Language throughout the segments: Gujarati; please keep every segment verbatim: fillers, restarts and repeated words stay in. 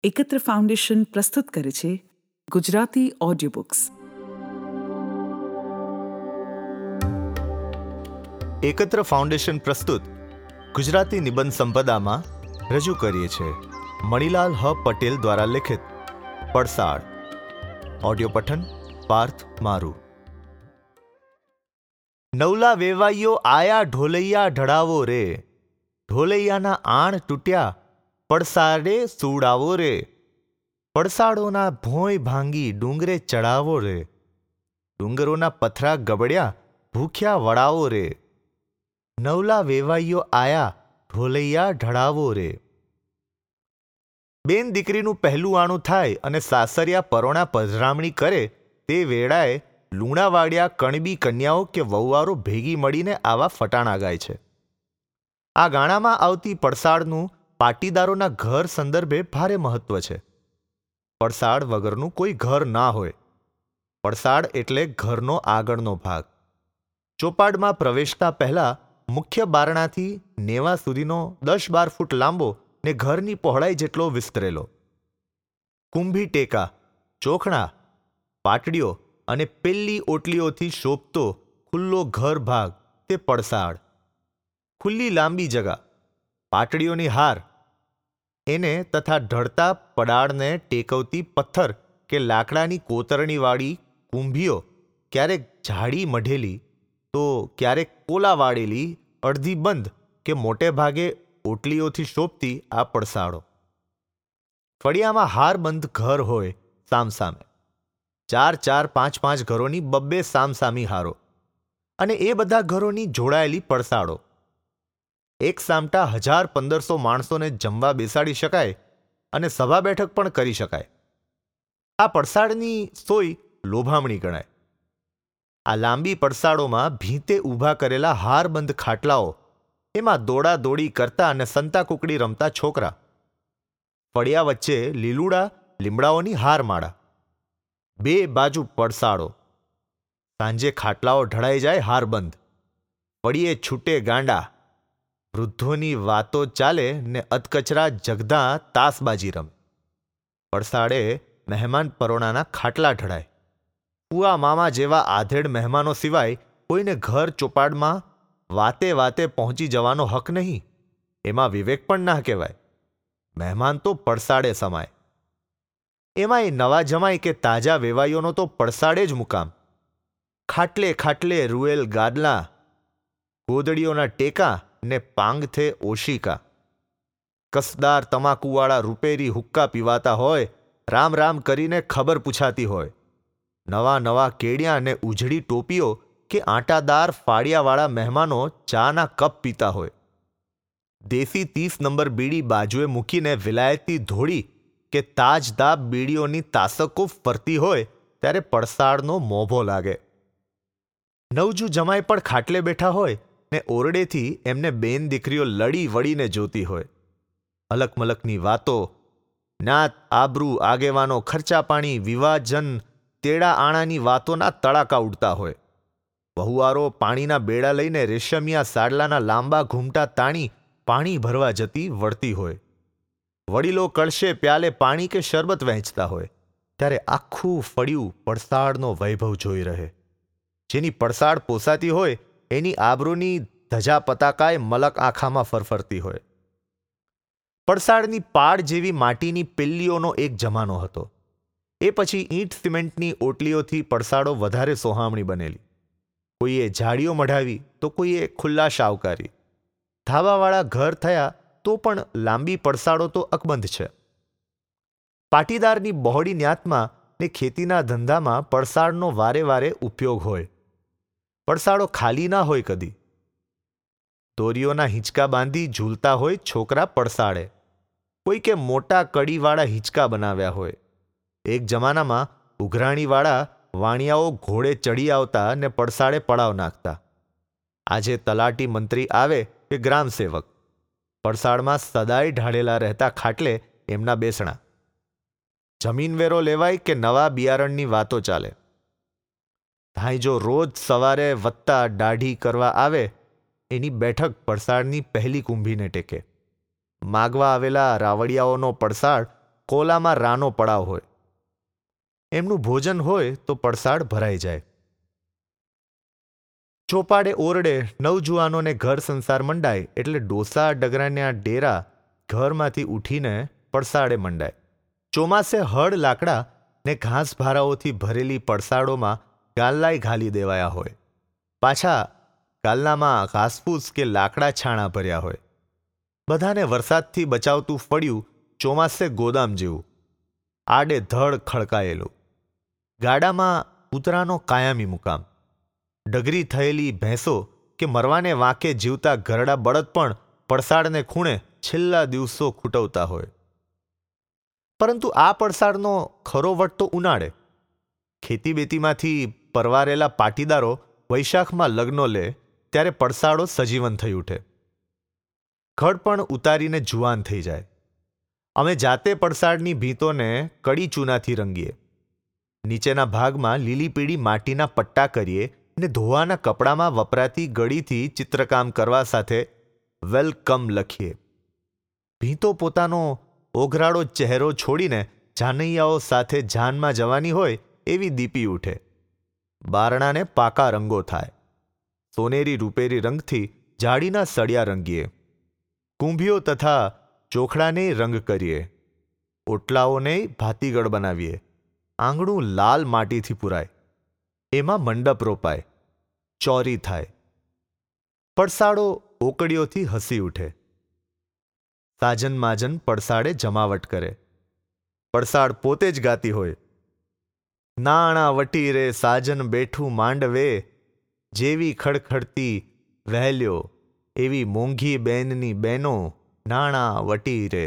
એકત્ર ફાઉન્ડેશન પ્રસ્તુત કરે છે Gujarati audio books. Ekatra foundation પ્રસ્તુત ગુજરાતી નિબંધ સંપદામાં રજૂ કરીએ છીએ મણિલાલ હ પટેલ દ્વારા લિખિત પડસાળ. ઓડિયો પઠન પાર્થ મારું. નવલા વેવાઈયો આયા ઢોલૈયા ઢળાવો રે, ઢોલૈયાના આણ તૂટ્યા પડસાડે સુડાવો રે, પડસાડોના ભોંય ભાંગી ડુંગરે ચડાવો રે, ડુંગરોના પથરા ગબડ્યા ભૂખ્યા વડાવો રે, નવલા વેવાઈયો આયા ઢોલૈયા ઢળાવો રે. બેન દીકરીનું પહેલું આણું થાય અને સાસરિયા પરોણા પધરામણી કરે તે વેળાએ લુણાવાડિયા કણબી કન્યાઓ કે વહુવારો ભેગી મળીને આવા ફટાણા ગાય છે. આ ગાણામાં આવતી પડસાળનું પાટીદારોના ઘર સંદર્ભે ભારે મહત્વ છે. પડસાળ વગરનું કોઈ ઘર ના હોય. પડસાળ એટલે ઘરનો આગળનો ભાગ. ચોપાડમાં પ્રવેશતા પહેલા મુખ્ય બારણાથી નેવા સુધીનો દસ બાર ફૂટ લાંબો ને ઘરની પહોળાઈ જેટલો વિસ્તરેલો કુંભી ટેકા, ચોખણા, પાટડીઓ અને પેલ્લી ઓટલીઓથી શોભતો ખુલ્લો ઘર ભાગ તે પડસાળ. ખુલ્લી લાંબી જગા, પાટડીઓની હાર, એને તથા ઢળતા પડાળને ટેકવતી પથ્થર કે લાકડાની કોતરણીવાળી કુંભીઓ, ક્યારેક જાડી મઢેલી તો ક્યારેક કોલા વાળેલી અડધી બંધ કે મોટે ભાગે ઓટલીઓથી શોભતી આ પડસાળો. ફળિયામાં હારબંધ ઘર હોય સામસામે, ચાર ચાર પાંચ પાંચ ઘરોની બબ્બે સામસામી હારો, અને એ બધા ઘરોની જોડાયેલી પડસાળો. એક સામટા હજાર પંદરસો માણસોને જમવા બેસાડી શકાય અને સભા બેઠક પણ કરી શકાય. આ પડસાળની સોય લોભામણી ગણાય. આ લાંબી પડસાળોમાં ભીંતે ઊભા કરેલા હારબંધ ખાટલાઓ, એમાં દોડા દોડી કરતા અને સંતા કુકડી રમતા છોકરા. ફળિયા વચ્ચે લીલુડા લીમડાઓની હારમાળા, બે બાજુ પડસાળો. સાંજે ખાટલાઓ ઢળાઈ જાય હારબંધ, ફળીએ છૂટે ગાંડા. વૃદ્ધોની વાતો ચાલે ને અધકચરા જગદા તાસબાજી રમે. પડસાળે મહેમાન પરોણાના ખાટલા ઢળાય. ફુવા મામા જેવા આધેડ મહેમાનો સિવાય કોઈને ઘર ચોપાડમાં વાતે વાતે પહોંચી જવાનો હક નહીં. એમાં વિવેક પણ ના કહેવાય. મહેમાન તો પડસાળે સમાય. એમાંય નવા જમાય કે તાજા વેવાઈઓનો તો પડસાળે જ મુકામ. ખાટલે ખાટલે રૂએલ ગાદલા, ગોદડીઓના ટેકા ને પાંગથે ઓશિકા. કસદાર તમાકુવાળા રૂપેરી હુક્કા પીવાતા હોય, રામ રામ કરીને ખબર પૂછાતી હોય. નવા નવા કેડિયા ને ઉજળી ટોપીઓ કે આંટાદાર ફાળિયાવાળા મહેમાનો ચાના કપ પીતા હોય. દેશી ત્રીસ નંબર બીડી બાજુએ મૂકીને વિલાયતી ધોળી કે તાજદાબ બીડીઓની તાસકો ફરતી હોય ત્યારે પડસાળનો મોભો લાગે. નવજુ જમાઈ પણ ખાટલે બેઠા હોય ને ઓરડેથી એમને બેન દીકરીઓ લડી વળીને જોતી હોય. અલકમલકની વાતો, નાત આબરૂ આગેવાનો ખર્ચા પાણી વિવાજન તેડા આણાની વાતોના તડાકા ઉડતા હોય. વહુવારો પાણીના બેડા લઈને રેશમિયા સાડલાના લાંબા ઘૂમટા તાણી પાણી ભરવા જતી વળતી હોય. વડીલો કળશે પ્યાલે પાણી કે શરબત વહેંચતા હોય ત્યારે આખું ફળિયું પડસાળનો વૈભવ જોઈ રહે. જેની પડસાળ પોસાતી હોય એની આબરૂની ધજા પતાકાએ મલક આંખામાં ફરફરતી હોય. પડસાળની પાડ જેવી માટીની પેલ્લીઓનો એક જમાનો હતો. એ પછી ઈંટ સિમેન્ટની ઓટલીઓથી પડસાળો વધારે સોહામણી બનેલી. કોઈએ જાળીઓ મઢાવી તો કોઈએ ખુલ્લાશ આવકારી. ધાબાવાળા ઘર થયા તો પણ લાંબી પડસાળો તો અકબંધ છે. પાટીદારની બહોળી ન્યાતમાં ને ખેતીના ધંધામાં પડસાળનો વારે વારે ઉપયોગ હોય. પડસાળો ખાલી ના હોય કદી. દોરીઓના હિંચકા બાંધી ઝૂલતા હોય છોકરા પડસાળે. કોઈ કે મોટા કડીવાળા હિંચકા બનાવ્યા હોય. એક જમાનામાં ઉઘરાણીવાળા વાણિયાઓ ઘોડે ચડી આવતા ને પડસાળે પડાવ નાખતા. આજે તલાટી મંત્રી આવે કે ગ્રામસેવક, પડસાળમાં સદાય ઢાળેલા રહેતા ખાટલે એમના બેસણા. જમીન વેરો લેવાય કે નવા બિયારણની વાતો ચાલે. ધાઈજો રોજ સવારે વત્તા દાઢી કરવા આવે એની બેઠક પડસાળની પહેલી કુંભીને ટેકે. માગવા આવેલા રાવડિયાઓનો પડસાળ કોલામાં રાનો પડાવ હોય. એમનું ભોજન હોય તો પડસાળ ભરાઈ જાય. ચોપાડે ઓરડે નવજુવાનોને ઘર સંસાર મંડાય એટલે ડોસા ડગરાના ડેરા ઘરમાંથી ઉઠીને પડસાળે મંડાય. ચોમાસે હળ લાકડા ને ઘાસ ભારાઓથી ભરેલી પડસાળોમાં ગાલ્લાય ઘાલી દેવાયા હોય. પાછા ગાલ્લામાં ઘાસફૂસ કે લાકડા છાણા ભર્યા હોય. બધાને વરસાદથી બચાવતું ફળ્યું ચોમાસે ગોદામ જેવું, આડે ધડ ખડકાયેલું. ગાડામાં કૂતરાનો કાયમી મુકામ. ડગરી થયેલી ભેંસો કે મરવાને વાંકે જીવતા ઘરડા બળદ પણ પડસાળને ખૂણે છેલ્લા દિવસો ખૂટવતા હોય. પરંતુ આ પડસાળનો ખરો વટ તો ઉનાળે. ખેતીબેતીમાંથી પરવારેલા પાટીદારો વૈશાખમાં લગ્નો લે ત્યારે પડસાળો સજીવન થઈ ઉઠે. ખડ પણ ઉતારીને જુવાન થઈ જાય. અમે જાતે પડસાળની ભીંતોને કડી ચૂનાથી રંગીએ. નીચેના ભાગમાં લીલી પીળી માટીના પટ્ટા કરીએ ને ધોવાના કપડામાં વપરાતી ગળીથી ચિત્રકામ કરવા સાથે વેલકમ લખીએ. ભીંતો પોતાનો ઓઘરાળો ચહેરો છોડીને જાનૈયાઓ સાથે જાનમાં જવાની હોય એવી દીપી ઉઠે. બારણાને પાકા રંગો થાય. સોનેરી રૂપેરી રંગથી જાડીના સળિયા રંગીએ. કુંભીઓ તથા ચોખડાને રંગ કરીએ. ઓટલાઓને ભાતીગળ બનાવીએ. આંગણું લાલ માટીથી પુરાય. એમાં મંડપ રોપાય. ચોરી થાય. પડસાળો ઓકડીઓથી હસી ઉઠે. સાજન માજન પડસાળે જમાવટ કરે. પડસાળ પોતે જ ગાતી હોય. નાણા વટી રે સાજન બેઠું માંડવે, જેવી ખડખડતી વહેલ્યો એવી મોંઘી બેનની બેનો નાણા વટી રે.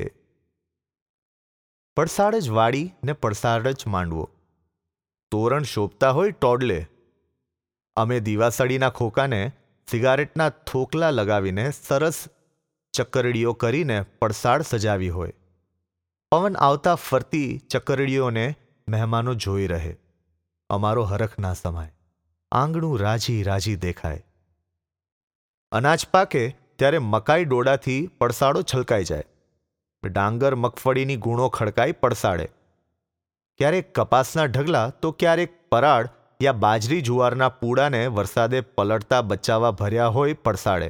પડસાળ જ વાડી ને પડસાળ જ માંડવો. તોરણ શોભતા હોય ટોડલે. અમે દીવાસળીના ખોકાને સિગારેટના થોકલા લગાવીને સરસ ચકરડીઓ કરીને પડસાળ સજાવી હોય. પવન આવતા ફરતી ચકરડીઓને મહેમાનો જોઈ રહે. અમારો હરખ ના સમાય. આંગણું રાજી રાજી દેખાય. અનાજ પાકે ત્યારે મકાઈ ડોડાથી પડસાળો છલકાઈ જાય. ડાંગર મગફળીની ગુણો ખડકાઈ પડસાળે. ક્યારેક કપાસના ઢગલા તો ક્યારેક પરાળ યા બાજરી જુવારના પૂડાને વરસાદે પલળતા બચાવવા ભર્યા હોય પડસાળે.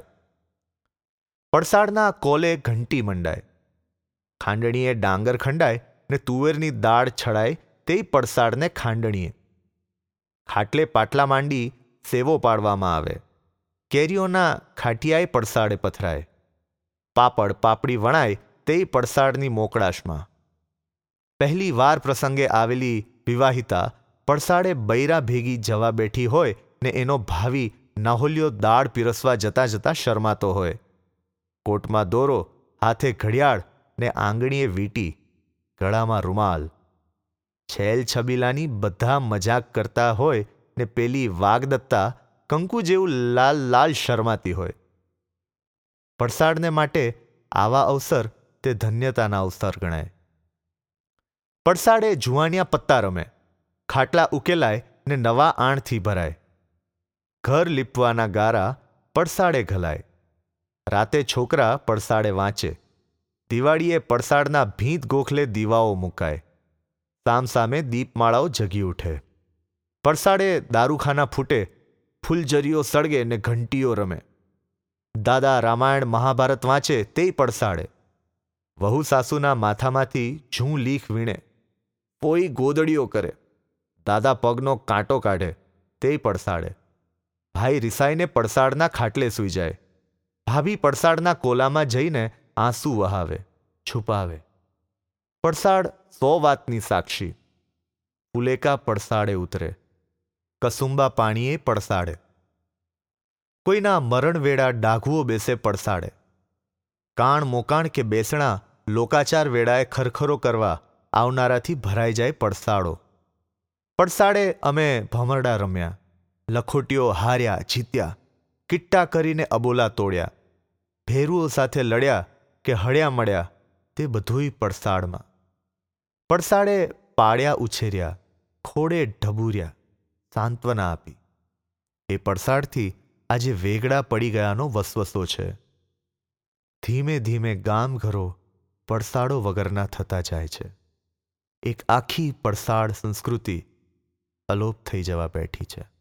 પડસાળના કોલે ઘંટી મંડાય. ખાંડણીએ ડાંગર ખંડાય ને તુવેરની દાળ છડાય તે પડસાળને ખાંડણીએ. ખાટલે પાટલા માંડી સેવો પાડવામાં આવે. કેરીઓના ખાટિયાએ પડસાળે પથરાય. પાપડ પાપડી વણાય તે પડસાળની મોકળાશમાં. પહેલી વાર પ્રસંગે આવેલી વિવાહિતા પડસાળે બૈરા ભેગી જવા બેઠી હોય ને એનો ભાવી નાહોલ્યો દાળ પીરસવા જતા જતા શરમાતો હોય. કોટમાં દોરો, હાથે ઘડિયાળ ને આંગળીએ વીંટી, ગળામાં રૂમાલ. છેલ છબીલાની બધા મજાક કરતા હોય ને પેલી વાગદત્તા કંકુ જેવું લાલ લાલ શરમાતી હોય. પડસાળને માટે આવા અવસર તે ધન્યતાના અવસર ગણાય. પડસાળે જુવાનિયા પત્તા રમે. ખાટલા ઉકેલાય ને નવા આણથી ભરાય. ઘર લીપવાના ગારા પડસાળે ઘલાય. રાતે છોકરા પડસાળે વાંચે. દિવાળીએ પડસાળના ભીંત ગોખલે દીવાઓ મુકાય. સામસામે દીપમાળાઓ જગી ઉઠે. પડસાળે દારૂખાના ફૂટે, ફૂલજરીઓ સળગે ને ઘંટીઓ રમે. દાદા રામાયણ મહાભારત વાંચે તે પડસાળે. વહુ સાસુના માથામાંથી જૂં લીખ વીણે. પોઈ ગોદડીઓ કરે. દાદા પગનો કાંટો કાઢે તે પડસાળે. ભાઈ રિસાઈને પડસાળના ખાટલે સૂઈ જાય. ભાભી પડસાળના કોલામાં જઈને આંસુ વહાવે, છુપાવે. પડસાળ સો વાતની સાક્ષી. ફુલેકા પડસાળે ઉતરે. કસુંબા પાણીએ પડસાળે. કોઈના મરણ વેળા ડાઘુઓ બેસે પડસાળે. કાણ મોકાણ કે બેસણા લોકાચાર વેળાએ ખરખરો કરવા આવનારાથી ભરાઈ જાય પડસાળો. પડસાળે અમે ભમરડા રમ્યા. લખોટીઓ હાર્યા જીત્યા. કિટ્ટા કરીને અબોલા તોડ્યા. ભેરુઓ સાથે લડ્યા કે હળ્યા મળ્યા તે બધુંય પડસાળમાં. પડસાળે પાળ્યા ઉછેર્યા, ખોડે ઢબુર્યા, સાંત્વના આપી. એ પડસાળથી આજે વેગળા પડી ગયાનો વસવસો છે. ધીમે ધીમે ગામ ઘરો પડસાળો વગરના થતા જાય છે. એક આખી પડસાળ સંસ્કૃતિ અલોપ થઈ જવા બેઠી છે.